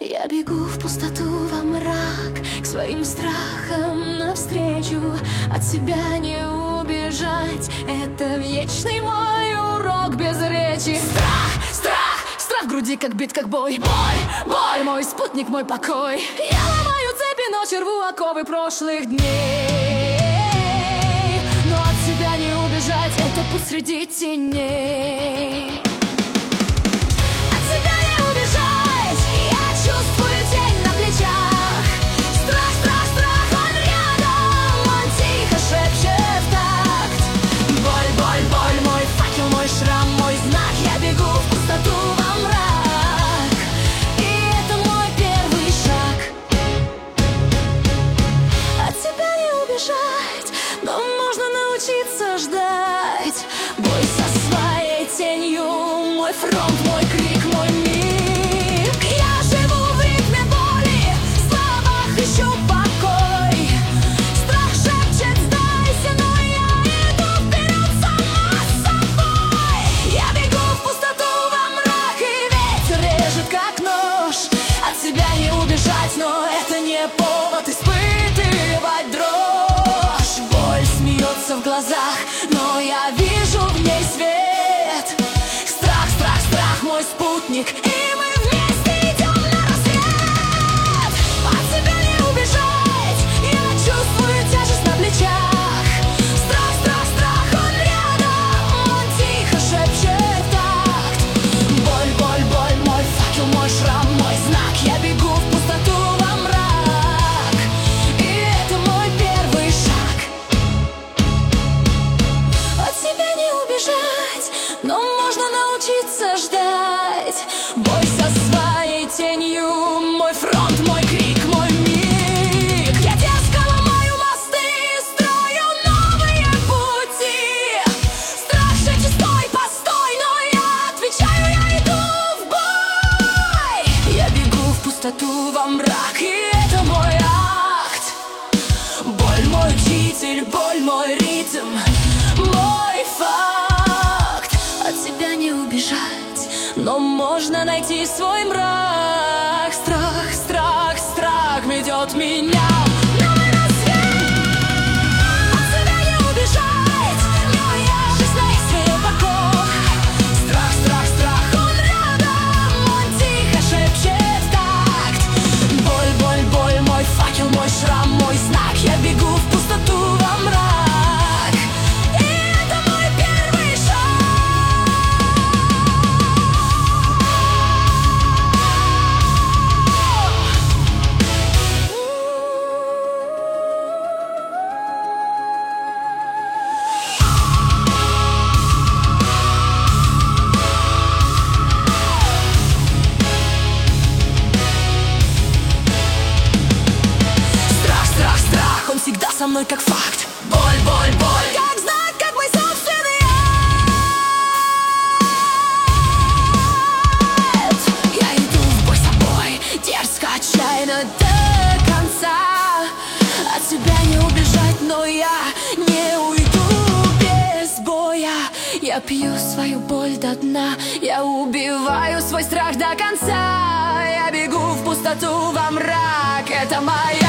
Я бегу в пустоту, во мрак, к своим страхам навстречу. От себя не убежать, это вечный мой урок без речи. Страх, страх, страх в груди, как бит, как бой. Боль, боль, мой спутник, мой покой. Я ломаю цепи, ночи рву оковы прошлых дней. Но от себя не убежать, это путь среди теней. Но можно научиться ждать. Бой со своей тенью, мой фронт, мой крик, мой миг. Я живу в ритме боли, в словах ищу покой. Страх шепчет, сдайся, но я иду вперед сама с собой. Я бегу в пустоту, во мрак, и ветер режет, как нож. От себя не убежать, но это не повод испытывать дрожь. В глазах, но я вижу в ней свет. Страх, страх, страх, мой спутник, и мы вместе идем на рассвет. От себя не убежать, я чувствую тяжесть на плечах. Страх, страх, страх, он рядом, он тихо шепчет такт. Боль, боль, боль, мой факел, мой шрам, мой знак. Я бегу в пустоту, во мрак, и это мой первый шаг. Но можно научиться ждать. Бой со своей тенью, мой фронт, мой крик, мой миг. Я дерзко ломаю мосты, строю новые пути. Страх шепчет, стой, постой, но я отвечаю, я иду в бой. Я бегу в пустоту, во мрак, и это мой акт. Боль мой учитель, боль мой ритм, мой факт. От себя не убежать, но можно найти свой мрак. Страх, страх, страх ведет меня. Со мной как факт. Боль, боль, боль, как знак, как мой собственный акт. Я иду в бой с собой, дерзко, отчаянно до конца. От себя не убежать, но я не уйду без боя. Я пью свою боль до дна, я убиваю свой страх до конца. Я бегу в пустоту, во мрак, это моя